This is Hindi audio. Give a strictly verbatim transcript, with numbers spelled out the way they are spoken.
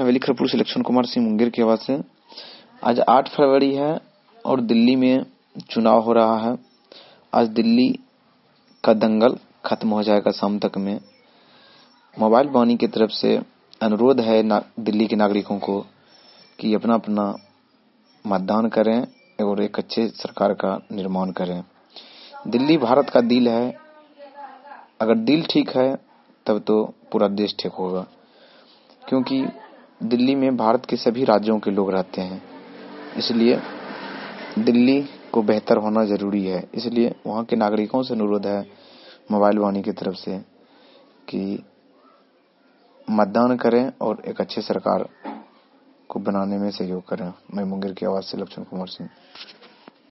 हवेली खरगपुर से लक्ष्मण कुमार सिंह मुंगेर की आवाज से। आज आठ फरवरी है और दिल्ली में चुनाव हो रहा है। आज दिल्ली का दंगल खत्म हो जाएगा शाम तक में। मोबाइल वाणी की तरफ से अनुरोध है दिल्ली के नागरिकों को कि अपना अपना मतदान करें और एक अच्छे सरकार का निर्माण करें। दिल्ली भारत का दिल है, अगर दिल ठीक है तब तो पूरा देश ठीक होगा, क्योंकि दिल्ली में भारत के सभी राज्यों के लोग रहते हैं। इसलिए दिल्ली को बेहतर होना जरूरी है। इसलिए वहाँ के नागरिकों से अनुरोध है मोबाइल वाणी की तरफ से कि मतदान करें और एक अच्छे सरकार को बनाने में सहयोग करें। मैं मुंगेर की आवाज से लक्ष्मण कुमार सिंह।